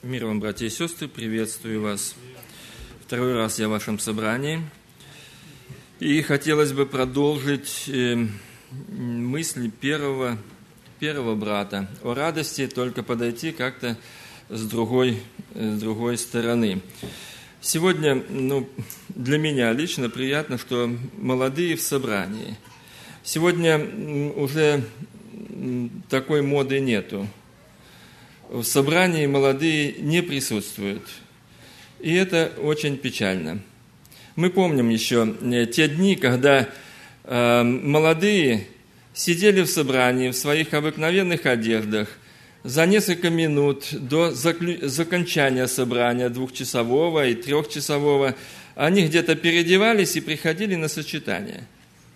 Мир вам, братья и сестры, приветствую вас. Второй раз я в вашем собрании. И хотелось бы продолжить мысли первого брата о радости, только подойти как-то с другой стороны. Сегодня, для меня лично приятно, что молодые в собрании. Сегодня уже такой моды нету. В собрании молодые не присутствуют. И это очень печально. Мы помним еще те дни, когда молодые сидели в собрании в своих обыкновенных одеждах за несколько минут до закончания собрания 2-часового и 3-часового. Они где-то переодевались и приходили на сочетание.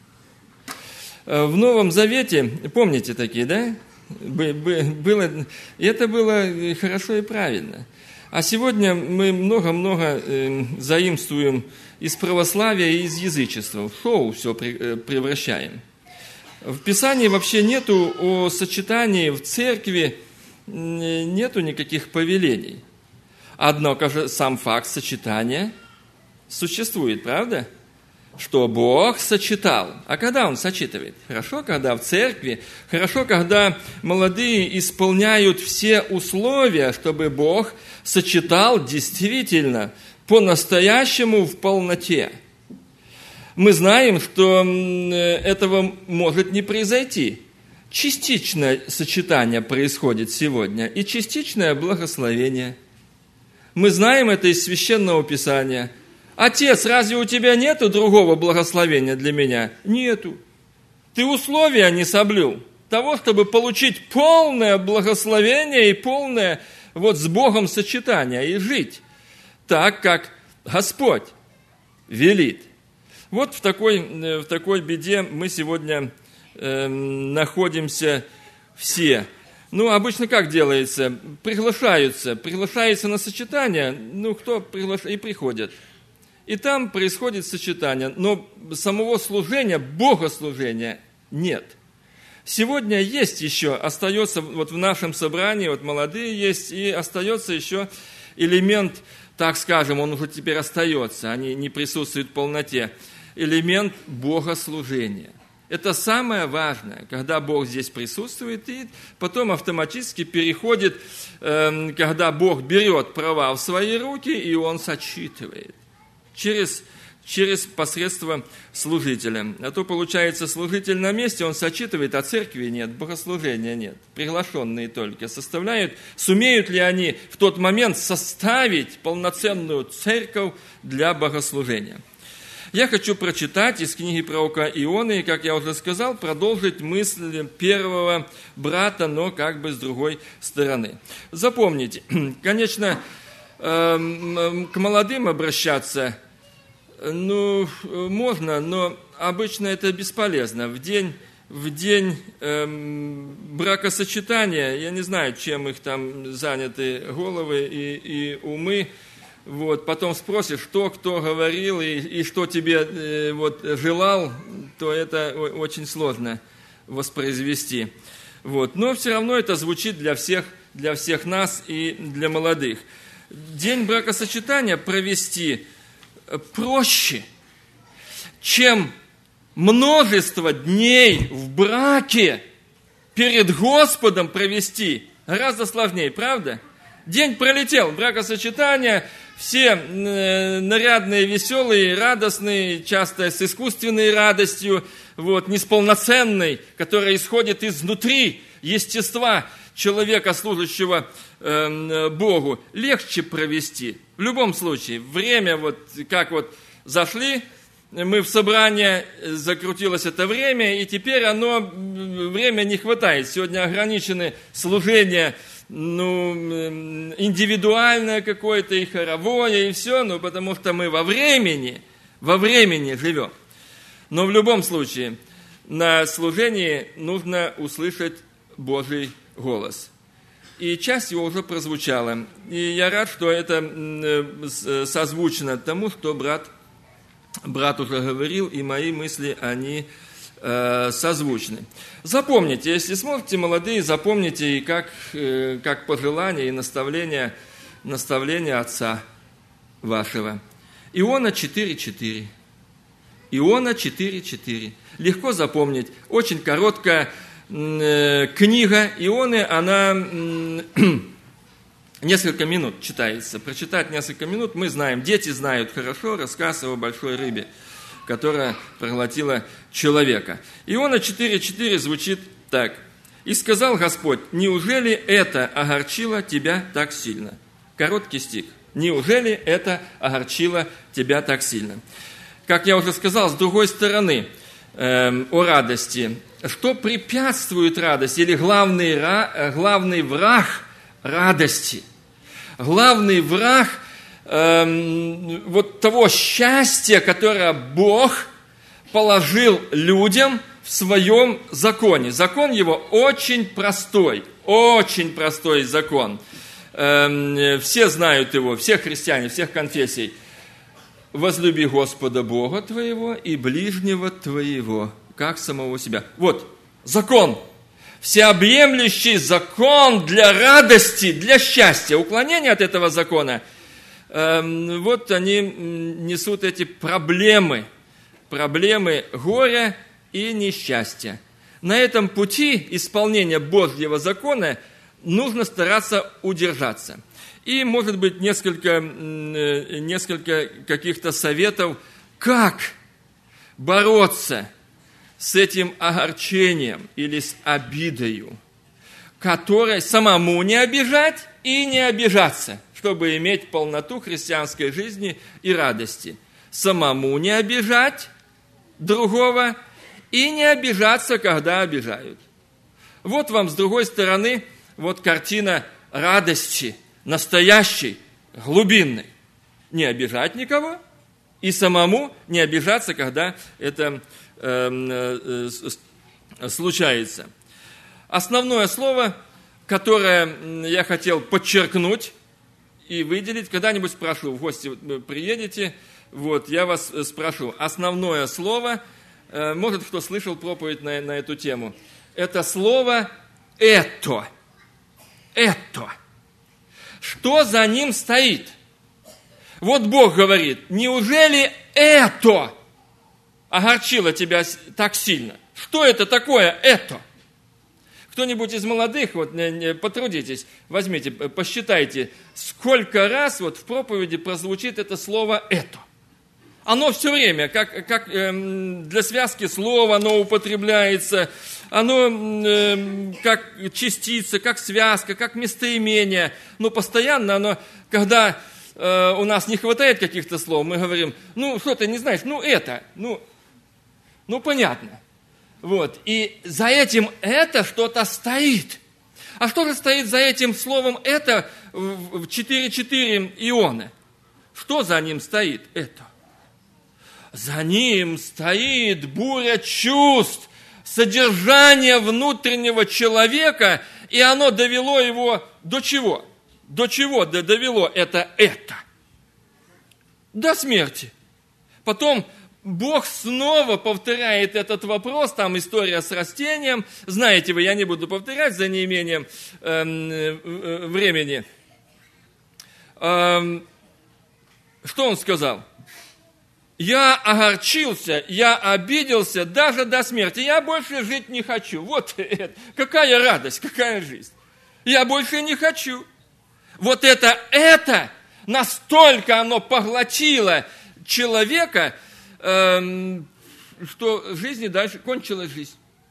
В Новом Завете, помните такие, да? Это было хорошо и правильно. А сегодня мы много-много заимствуем из православия и из язычества. В шоу все превращаем. В Писании вообще нету о сочетании в церкви, нету никаких повелений. Однако же сам факт сочетания существует, правда? Что Бог сочетал. А когда Он сочетывает? Хорошо, когда в церкви, хорошо, когда молодые исполняют все условия, чтобы Бог сочетал действительно, по-настоящему в полноте. Мы знаем, что этого может не произойти. Частичное сочетание происходит сегодня и частичное благословение. Мы знаем это из Священного Писания. Отец, разве у тебя нету другого благословения для меня? Нету. Ты условия не соблюл того, чтобы получить полное благословение и полное с Богом сочетание и жить так, как Господь велит. Вот в такой беде мы сегодня находимся все. Обычно как делается? Приглашаются на сочетание, кто приглашает, и приходят. И там происходит сочетание, но самого служения, богослужения нет. Сегодня есть еще, остается в нашем собрании, молодые есть, и остается еще элемент, так скажем, он уже теперь остается, они не присутствуют в полноте, элемент богослужения. Это самое важное, когда Бог здесь присутствует, и потом автоматически переходит, когда Бог берет права в свои руки, и Он сочетывает. Через посредство служителя. А то, получается, служитель на месте, он сочетывает, а церкви нет, богослужения нет. Приглашенные только составляют. Сумеют ли они в тот момент составить полноценную церковь для богослужения? Я хочу прочитать из книги пророка Ионы, и, как я уже сказал, продолжить мысль первого брата, но как бы с другой стороны. Запомните, конечно, к молодым обращаться можно, но обычно это бесполезно. В день бракосочетания, я не знаю, чем их там заняты головы и умы, потом спросишь, что кто говорил и что тебе желал, то это очень сложно воспроизвести. Но все равно это звучит для всех нас и для молодых. День бракосочетания провести проще, чем множество дней в браке перед Господом провести. Гораздо сложнее, правда? День пролетел, бракосочетание, все нарядные, веселые, радостные, часто с искусственной радостью, не с полноценной, которая исходит изнутри естества человека, служащего Богу, легче провести. В любом случае, время, как зашли, мы в собрание, закрутилось это время, и теперь время не хватает. Сегодня ограничены служения, индивидуальное какое-то, и хоровое, и все, потому что мы во времени живем. Но в любом случае, на служении нужно услышать Божий голос. И часть его уже прозвучала. И я рад, что это созвучно тому, что брат уже говорил, и мои мысли, они созвучны. Запомните, если сможете, молодые, запомните и как пожелания и наставления наставления Отца вашего. Иона 4:4. Иона 4:4. Легко запомнить. Очень короткая книга Ионы, она несколько минут читается. Прочитать несколько минут мы знаем, дети знают хорошо рассказ о большой рыбе, которая проглотила человека. Иона 4:4 звучит так. «И сказал Господь, неужели это огорчило тебя так сильно?» Короткий стих. «Неужели это огорчило тебя так сильно?» Как я уже сказал, с другой стороны, о радости. Что препятствует радости или главный враг радости? Главный враг вот того счастья, которое Бог положил людям в своем законе. Закон его очень простой закон. Все знают его, все христиане, всех конфессий. «Возлюби Господа Бога твоего и ближнего твоего, как самого себя». Вот, закон. Всеобъемлющий закон для радости, для счастья. Уклонение от этого закона, вот они несут эти проблемы горя и несчастья. На этом пути исполнения Божьего закона нужно стараться удержаться. И, может быть, несколько каких-то советов, как бороться с этим огорчением или с обидою, которой самому не обижать и не обижаться, чтобы иметь полноту христианской жизни и радости. Самому не обижать другого и не обижаться, когда обижают. Вот вам с другой стороны вот картина радости, настоящей, глубинной. Не обижать никого и самому не обижаться, когда это случается. Основное слово, которое я хотел подчеркнуть и выделить, когда-нибудь спрошу, в гости приедете, вот, я вас спрошу. Основное слово, может, кто слышал проповедь на эту тему, это слово «это». «Это». Что за ним стоит? Вот Бог говорит, неужели это огорчило тебя так сильно? Что это такое это? Кто-нибудь из молодых, вот потрудитесь, возьмите, посчитайте, сколько раз вот в проповеди прозвучит это слово это. Оно все время, как для связки слова оно употребляется, оно как частица, как связка, как местоимение. Но постоянно оно, когда у нас не хватает каких-то слов, мы говорим, ну, что ты не знаешь, ну, это, ну понятно. Вот. И за этим это что-то стоит. А что же стоит за этим словом это в 4:4 Ионы? Что за ним стоит это? За ним стоит буря чувств, содержание внутреннего человека, и оно довело его до чего? До чего довело это? До смерти. Потом Бог снова повторяет этот вопрос, там история с растением. Знаете вы, я не буду повторять за неимением времени. Что он сказал? Я огорчился, я обиделся даже до смерти. Я больше жить не хочу. Вот это. Какая радость, какая жизнь. Я больше не хочу. Вот это настолько оно поглотило человека, что в жизни дальше кончилась жизнь.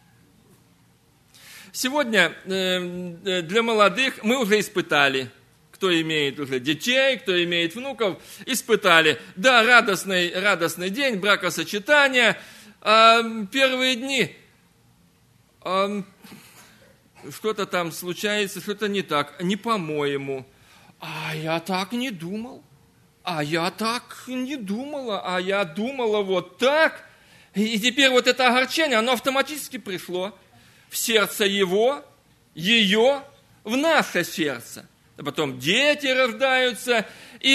Сегодня для молодых мы уже испытали, кто имеет уже детей, кто имеет внуков, испытали. Да, радостный день, бракосочетания, первые дни что-то там случается, что-то не так, не по-моему. А я так не думал. А я так не думала, а я думала вот так. И теперь вот это огорчение, оно автоматически пришло в сердце его, ее, в наше сердце. А потом дети рождаются,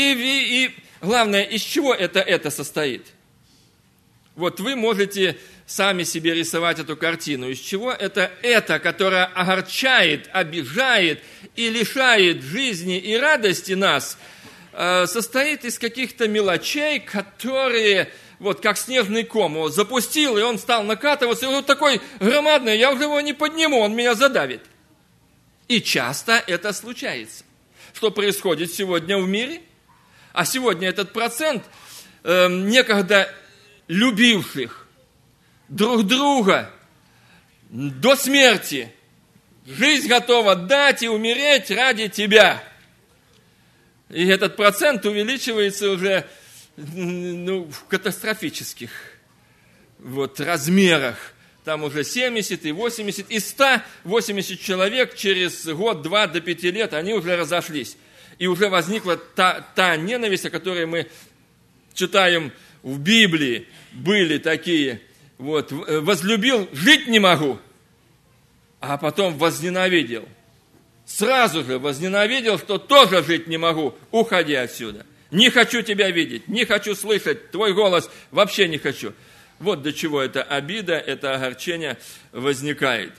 и главное, из чего это состоит? Вот вы можете сами себе рисовать эту картину. Из чего это, которое огорчает, обижает и лишает жизни и радости нас, состоит из каких-то мелочей, которые, вот как снежный ком, его запустил, и он стал накатываться, и он такой громадный, я уже его не подниму, он меня задавит. И часто это случается. Что происходит сегодня в мире? А сегодня этот процент некогда любивших друг друга до смерти, жизнь готова дать и умереть ради тебя. И этот процент увеличивается уже в катастрофических размерах. Там уже 70 и 80, и 180 человек через год-два до 5 лет, они уже разошлись. И уже возникла та ненависть, о которой мы читаем в Библии. Были такие, возлюбил, жить не могу, а потом возненавидел. Сразу же возненавидел, что тоже жить не могу, уходи отсюда. Не хочу тебя видеть, не хочу слышать твой голос, вообще не хочу. Вот до чего эта обида, это огорчение возникает.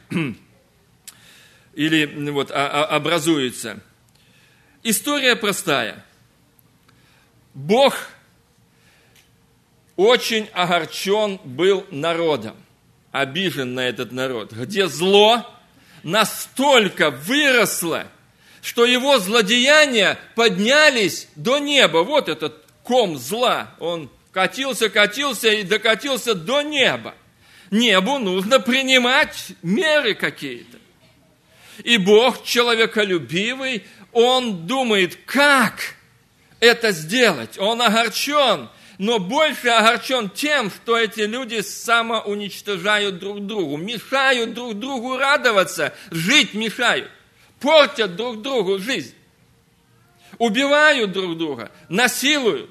Или образуется. История простая. Бог очень огорчен был народом, обижен на этот народ, где зло настолько выросло, что его злодеяния поднялись до неба. Вот этот ком зла, он катился и докатился до неба. Небу нужно принимать меры какие-то. И Бог, человеколюбивый, Он думает, как это сделать. Он огорчен, но больше огорчен тем, что эти люди самоуничтожают друг другу, мешают друг другу радоваться, жить мешают, портят друг другу жизнь, убивают друг друга, насилуют.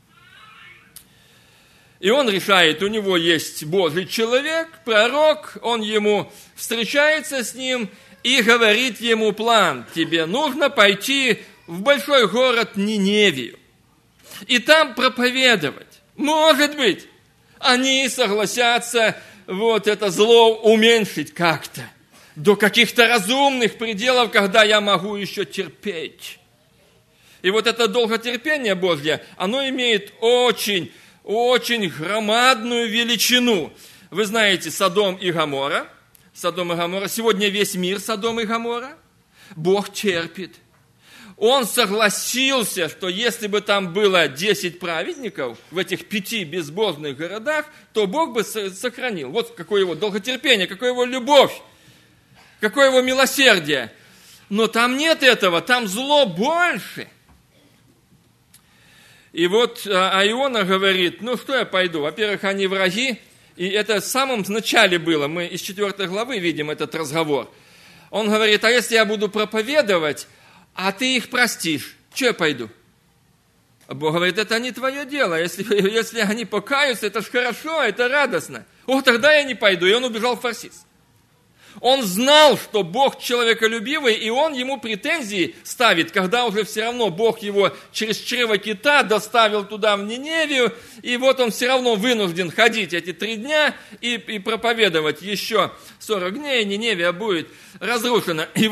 И он решает, у него есть Божий человек, пророк, он ему встречается с ним и говорит ему план. Тебе нужно пойти в большой город Ниневию и там проповедовать. Может быть, они согласятся это зло уменьшить как-то до каких-то разумных пределов, когда я могу еще терпеть. И это долготерпение Божье, оно имеет очень громадную величину. Вы знаете, Содом и Гоморра. Сегодня весь мир Содом и Гоморра. Бог терпит. Он согласился, что если бы там было 10 праведников в этих 5 безбожных городах, то Бог бы сохранил. Вот какое его долготерпение, какая его любовь, какое его милосердие. Но там нет этого, там зло больше. И Иона говорит, что я пойду? Во-первых, они враги, и это в самом начале было, мы из 4 главы видим этот разговор. Он говорит, а если я буду проповедовать, а ты их простишь, что я пойду? А Бог говорит, это не твое дело, если они покаются, это ж хорошо, это радостно. Тогда я не пойду, и он убежал в Фарсис. Он знал, что Бог человеколюбивый, и он ему претензии ставит, когда уже все равно Бог его через чрево кита доставил туда, в Ниневию, и он все равно вынужден ходить эти 3 дня и проповедовать еще 40 дней, Ниневия будет разрушена. И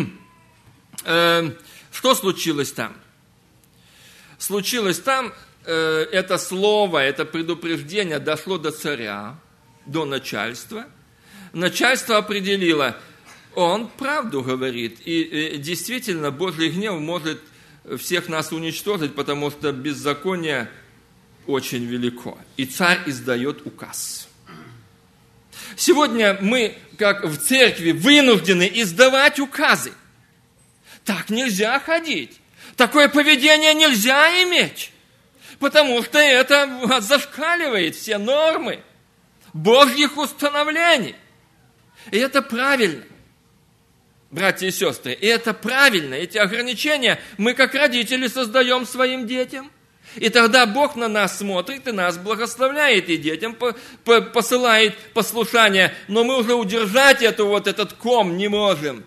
что случилось там? Случилось там, это слово, это предупреждение дошло до царя, до начальства. Начальство определило, он правду говорит, и действительно Божий гнев может всех нас уничтожить, потому что беззаконие очень велико. И царь издает указ. Сегодня мы, как в церкви, вынуждены издавать указы. Так нельзя ходить. Такое поведение нельзя иметь, потому что это зашкаливает все нормы Божьих установлений. И это правильно, братья и сестры, и это правильно. Эти ограничения мы, как родители, создаем своим детям. И тогда Бог на нас смотрит и нас благословляет, и детям посылает послушание. Но мы уже удержать этот ком не можем.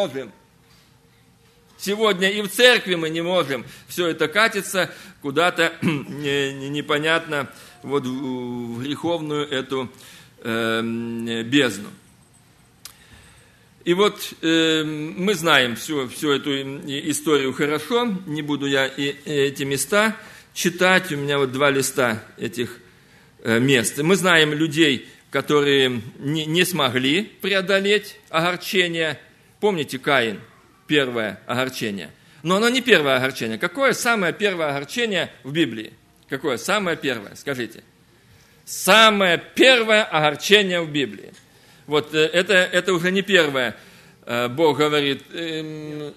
Сегодня и в церкви мы не можем. Все это катится куда-то непонятно в греховную эту бездну. И вот мы знаем всю эту историю хорошо, не буду я эти места читать, у меня вот 2 листа этих мест. Мы знаем людей, которые не смогли преодолеть огорчение. Помните Каин, первое огорчение? Но оно не первое огорчение. Какое самое первое огорчение в Библии? Какое самое первое? Скажите. Самое первое огорчение в Библии. Вот это уже не первое. Бог говорит, в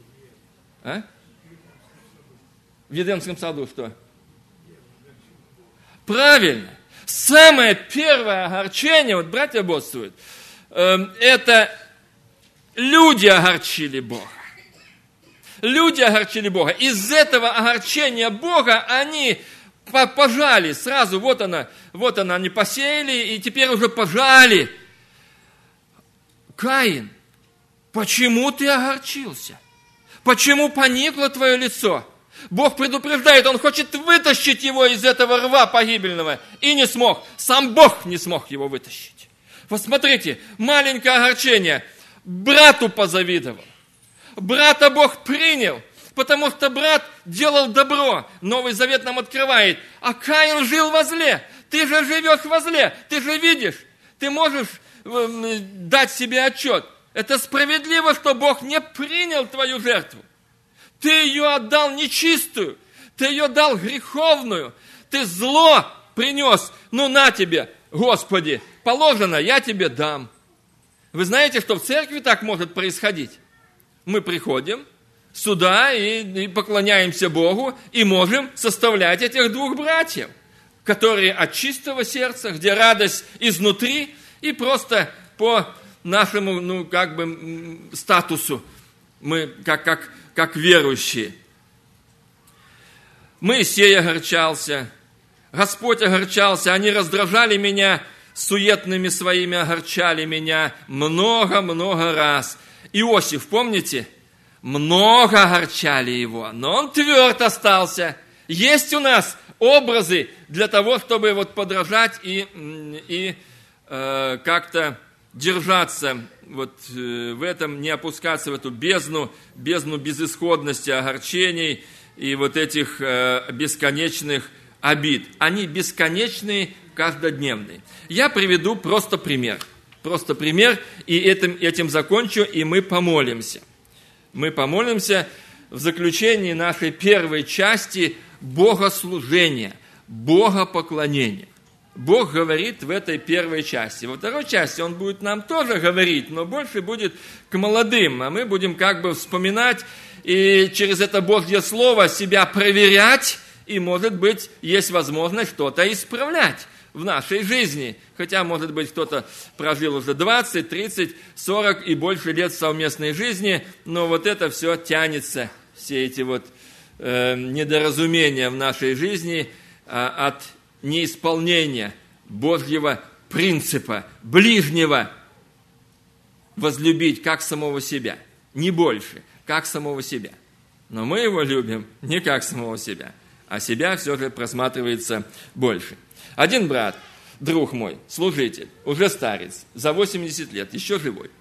Едемском саду что? Правильно. Самое первое огорчение, вот братья бодствуют, это люди огорчили Бога. Люди огорчили Бога. Из этого огорчения Бога они пожали сразу. Вот она, они посеяли, и теперь уже пожали. Каин, почему ты огорчился? Почему поникло твое лицо? Бог предупреждает, Он хочет вытащить его из этого рва погибельного. И не смог. Сам Бог не смог его вытащить. Вот смотрите, маленькое огорчение. Брату позавидовал. Брата Бог принял, потому что брат делал добро. Новый Завет нам открывает. А Каин жил во зле. Ты же живешь во зле. Ты же видишь. Ты можешь дать себе отчет. Это справедливо, что Бог не принял твою жертву. Ты ее отдал нечистую. Ты ее дал греховную. Ты зло принес. Ну на тебе, Господи, положено, я тебе дам. Вы знаете, что в церкви так может происходить? Мы приходим сюда и поклоняемся Богу, и можем составлять этих 2 братьев, которые от чистого сердца, где радость изнутри, и просто по нашему, статусу мы как верующие. Моисей огорчался, Господь огорчался, они раздражали меня, суетными своими огорчали меня много-много раз. Иосиф, помните? Много огорчали его, но он тверд остался. Есть у нас образы для того, чтобы вот подражать и как-то держаться вот в этом, не опускаться в эту бездну безысходности, огорчений и вот этих бесконечных обид. Они бесконечные, каждодневные. Я приведу просто пример, и этим закончу, и мы помолимся. Мы помолимся в заключении нашей первой части богослужения, богопоклонения. Бог говорит в этой первой части. Во второй части Он будет нам тоже говорить, но больше будет к молодым, а мы будем как бы вспоминать и через это Божье Слово себя проверять, и, может быть, есть возможность что-то исправлять в нашей жизни. Хотя, может быть, кто-то прожил уже 20, 30, 40 и больше лет совместной жизни, но вот это все тянется, все эти вот недоразумения в нашей жизни от неисполнения Божьего принципа, ближнего возлюбить как самого себя, не больше, как самого себя. Но мы его любим не как самого себя, а себя все же просматривается больше. Один брат, друг мой, служитель, уже старец, за 80 лет, еще живой.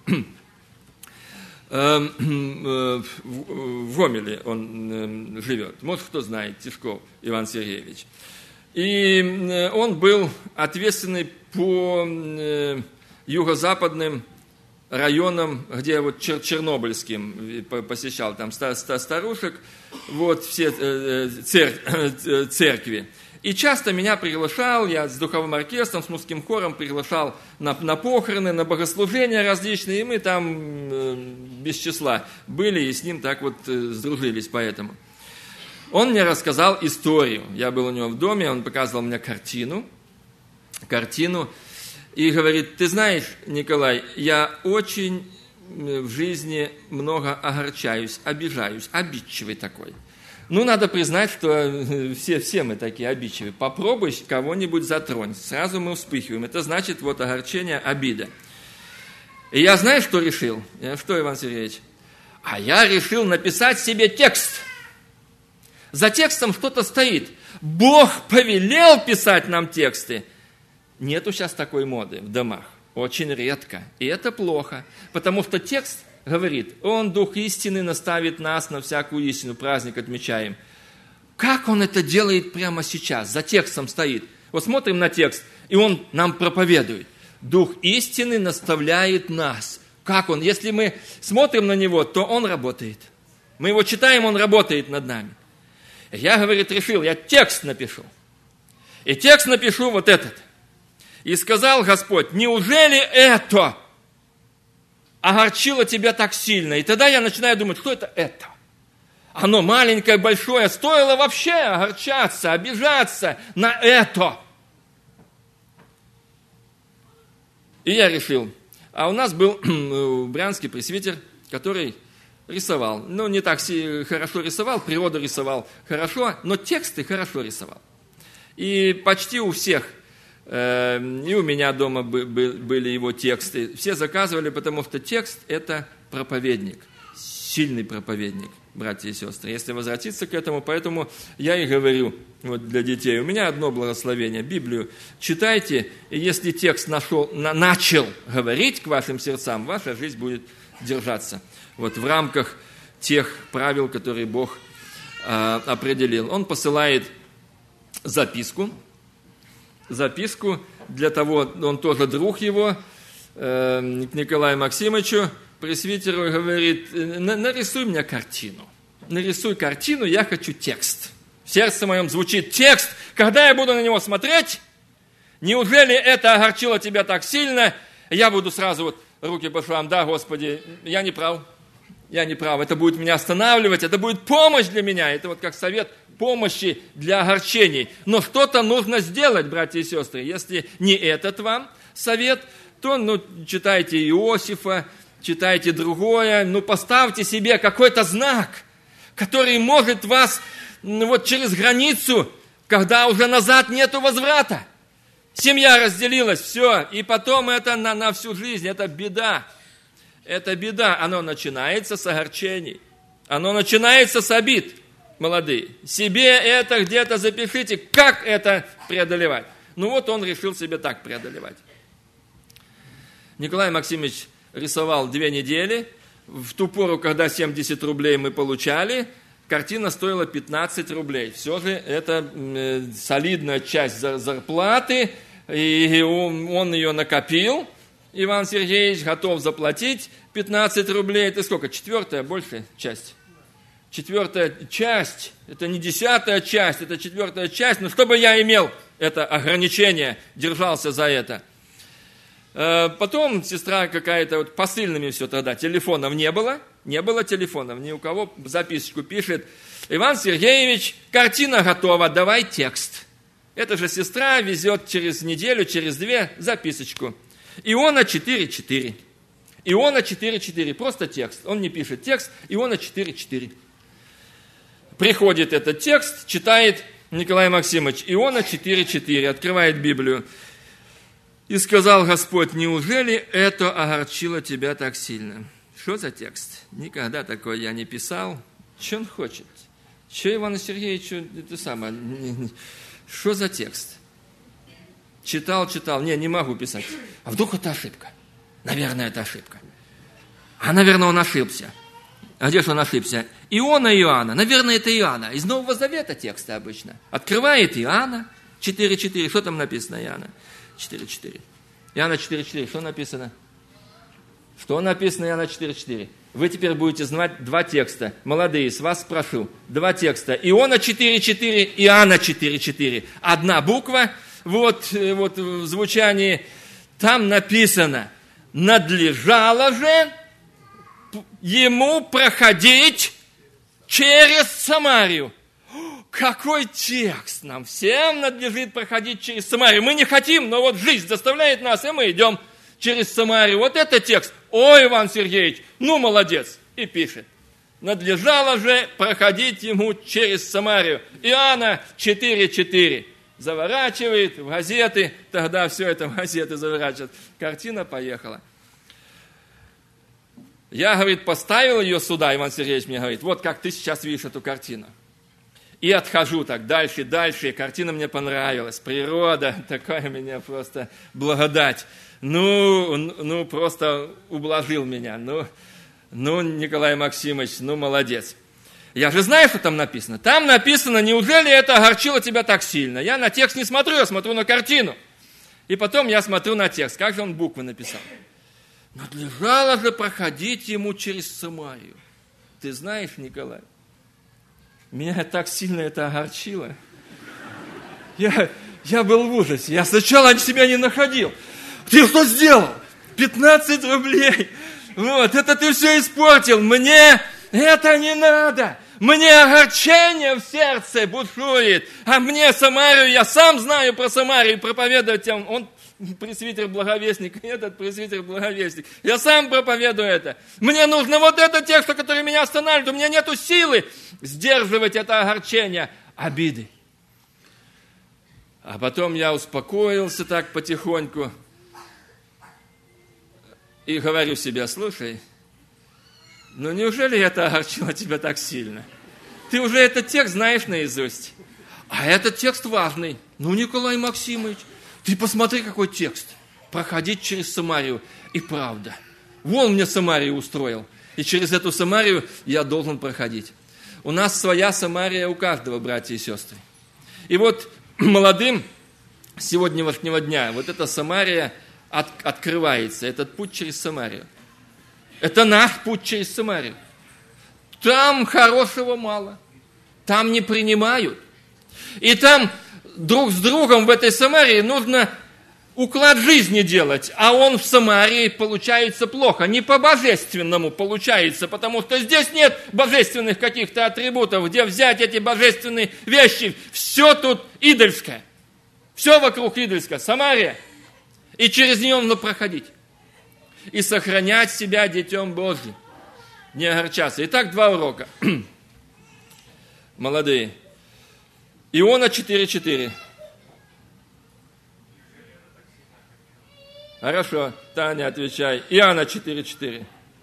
В Гомеле он живет. Может, кто знает, Тишков Иван Сергеевич. И он был ответственный по юго-западным районам, где вот чернобыльским посещал там старушек, вот все церкви. И часто меня приглашал, я с духовым оркестром, с мужским хором приглашал на похороны, на богослужения различные, и мы там без числа были, и с ним так вот сдружились поэтому. Он мне рассказал историю. Я был у него в доме, он показывал мне картину, и говорит: ты знаешь, Николай, я очень в жизни много огорчаюсь, обижаюсь, обидчивый такой. Ну, надо признать, что все мы такие обидчивые. Попробуй кого-нибудь затронь, сразу мы вспыхиваем. Это значит вот огорчение, обида. И я знаю, что решил? Что, Иван Сергеевич? А я решил написать себе текст. За текстом что-то стоит. Бог повелел писать нам тексты. Нету сейчас такой моды в домах. Очень редко. И это плохо. Потому что текст говорит, Он, Дух истины, наставит нас на всякую истину. Праздник отмечаем. Как Он это делает прямо сейчас? За текстом стоит. Вот смотрим на текст, и Он нам проповедует. Дух истины наставляет нас. Как Он? Если мы смотрим на Него, то Он работает. Мы Его читаем, Он работает над нами. Я, говорит, решил, я текст напишу. И текст напишу вот этот. И сказал Господь, неужели это огорчило тебя так сильно? И тогда я начинаю думать, что это? Оно маленькое, большое, стоило вообще огорчаться, обижаться на это. И я решил. А у нас был брянский пресвитер, который рисовал. Ну, не так хорошо рисовал, природу рисовал хорошо, но тексты хорошо рисовал. И почти у всех, и у меня дома были его тексты, все заказывали, потому что текст – это проповедник, сильный проповедник, братья и сестры. Если возвратиться к этому, поэтому я и говорю вот для детей, у меня одно благословение, Библию читайте, и если текст начал говорить к вашим сердцам, ваша жизнь будет держаться. Вот в рамках тех правил, которые Бог определил. Он посылает записку для того, он тоже друг его, к Николаю Максимовичу, пресвитеру, и говорит, нарисуй мне картину. Нарисуй картину, я хочу текст. В сердце моем звучит текст. Когда я буду на него смотреть, неужели это огорчило тебя так сильно? Я буду сразу вот руки по швам, да, Господи, я не прав. Это будет меня останавливать, это будет помощь для меня. Это вот как совет помощи для огорчений. Но что-то нужно сделать, братья и сестры. Если не этот вам совет, то читайте Иосифа, читайте другое, поставьте себе какой-то знак, который может вас вот через границу, когда уже назад нету возврата. Семья разделилась, все, и потом это на всю жизнь, это беда. Это беда, оно начинается с огорчений, оно начинается с обид, молодые. Себе это где-то запишите, как это преодолевать. Вот он решил себе так преодолевать. Николай Максимович рисовал 2 недели. В ту пору, когда 70 рублей мы получали, картина стоила 15 рублей. Все же это солидная часть зарплаты, и он ее накопил. Иван Сергеевич готов заплатить 15 рублей. Это сколько? 4-я, большая часть. 4-я часть. Это не 10-я часть, это 4-я часть. Но чтобы я имел это ограничение, держался за это. Потом сестра какая-то, вот посыльными все тогда, телефонов не было телефонов, ни у кого записочку пишет. Иван Сергеевич, картина готова, давай текст. Эта же сестра везет через неделю, через 2 записочку. Иона 4.4. Иона 4.4, просто текст. Он не пишет текст, Иона 4.4. Приходит этот текст, читает Николай Максимович. Иона 4.4, открывает Библию. И сказал Господь, неужели это огорчило тебя так сильно? Что за текст? Никогда такой я не писал. Что он хочет? Что Ивану Сергеевичу это самое? Что за текст? Читал, не могу писать. А вдруг это ошибка? Наверное, это ошибка. А, наверное, он ошибся. А где же он ошибся? Иоанна. Наверное, это Иоанна. Из Нового Завета тексты обычно. Открывает Иоанна 4.4. Что там написано, Иоанна? 4.4. Иоанна 4.4. Что написано? Что написано Иоанна 4.4? Вы теперь будете знать 2 текста. Молодые, с вас спрошу. 2 текста. Иона 4.4, Иоанна 4.4. Одна буква. Вот в звучании. Там написано, надлежало же ему проходить через Самарию. Какой текст! Нам всем надлежит проходить через Самарию. Мы не хотим, но вот жизнь заставляет нас, и мы идем через Самарию. Вот это текст. Ой, Иван Сергеевич, молодец. И пишет. Надлежало же проходить ему через Самарию. Иоанна 4.4. Заворачивает в газеты, тогда все это в газеты заворачивает. Картина поехала. Я, говорит, поставил ее сюда, Иван Сергеевич мне говорит, вот как ты сейчас видишь эту картину. И отхожу так дальше, дальше. Картина мне понравилась. Природа, такая меня просто благодать. Ну, просто ублажил меня. Ну, Николай Максимович, молодец. Я же знаю, что там написано. Там написано, неужели это огорчило тебя так сильно? Я на текст не смотрю, я смотрю на картину. И потом я смотрю на текст. Как же он буквы написал? Надлежало же проходить ему через Самарию. Ты знаешь, Николай, меня так сильно это огорчило. Я был в ужасе. Я сначала себя не находил. Ты что сделал? 15 рублей. Вот, это ты все испортил. Мне это не надо. Мне огорчение в сердце бушует. А мне Самарию, я сам знаю про Самарию, проповедовать он пресвитер благовестник, этот пресвитер благовестник. Я сам проповедую это. Мне нужно вот этот текст, который меня останавливает. У меня нету силы сдерживать это огорчение обиды. А потом я успокоился так потихоньку и говорю себе: слушай, неужели это огорчило тебя так сильно? Ты уже этот текст знаешь наизусть. А этот текст важный. Николай Максимович, ты посмотри, какой текст. Проходить через Самарию. И правда. Вон мне Самарию устроил. И через эту Самарию я должен проходить. У нас своя Самария у каждого, братья и сестры. И вот молодым с сегодняшнего дня вот эта Самария открывается. Этот путь через Самарию. Это наш путь через Самарию. Там хорошего мало. Там не принимают. И там друг с другом в этой Самарии нужно уклад жизни делать. А он в Самарии получается плохо. Не по-божественному получается, потому что здесь нет божественных каких-то атрибутов, где взять эти божественные вещи. Все тут идольское. Все вокруг идольское. Самария. И через нее нужно проходить. И сохранять себя детем Божьим. Не огорчаться. Итак, 2 урока. Молодые. Иона 4:4. Хорошо, Таня, отвечай. Иоанна 4:4.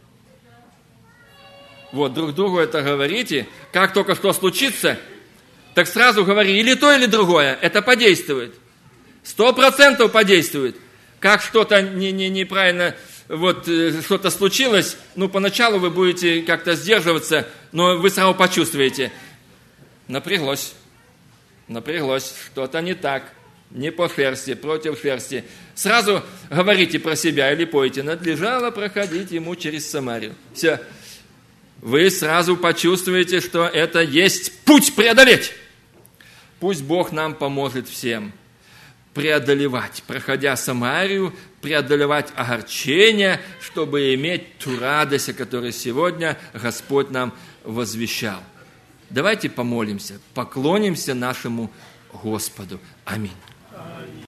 Вот, друг другу это говорите. Как только что случится, так сразу говори, или то, или другое. Это подействует. 100% подействует. Как что-то неправильно... что-то случилось, поначалу вы будете как-то сдерживаться, но вы сразу почувствуете. Напряглось, что-то не так, не по шерсти, против шерсти. Сразу говорите про себя или пойте: надлежало проходить ему через Самарию. Все. Вы сразу почувствуете, что это есть путь преодолеть. Пусть Бог нам поможет всем преодолевать, проходя Самарию, преодолевать огорчение, чтобы иметь ту радость, о которой сегодня Господь нам возвещал. Давайте помолимся, поклонимся нашему Господу. Аминь.